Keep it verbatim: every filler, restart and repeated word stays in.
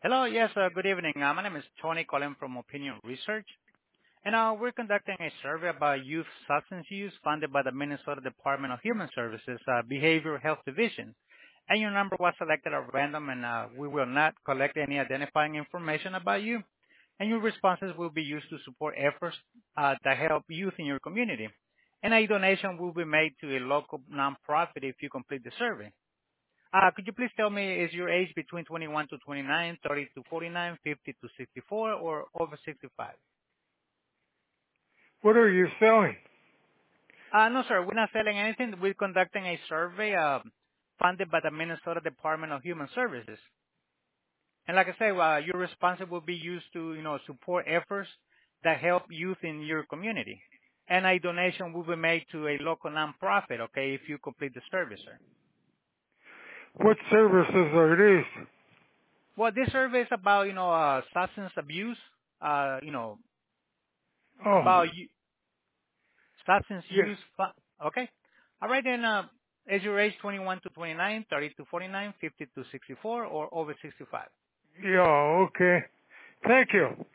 Hello. Yes, uh, good evening. Uh, my name is Tony calling from Opinion Research, and uh, we're conducting a survey about youth substance use funded by the Minnesota Department of Human Services uh, Behavioral Health Division. And your number was selected at random, and uh, we will not collect any identifying information about you. And your responses will be used to support efforts uh, that help youth in your community. And a donation will be made to a local nonprofit if you complete the survey. Uh, could you please tell me, is your age between twenty-one to twenty-nine, thirty to forty-nine, fifty to sixty-four, or over sixty-five? What are you selling? Uh, no, sir, we're not selling anything. We're conducting a survey uh, funded by the Minnesota Department of Human Services. And like I say, uh, your response will be used to, you know, support efforts that help youth in your community. And a donation will be made to a local nonprofit, okay, if you complete the survey, sir. What services are these? Well, this survey is about, you know, uh, substance abuse, uh, you know, Oh, about you, substance yes. use. fu- Okay. All right, then, uh, is your age twenty-one to twenty-nine, thirty to forty-nine, fifty to sixty-four, or over sixty-five? Yeah, okay. Thank you.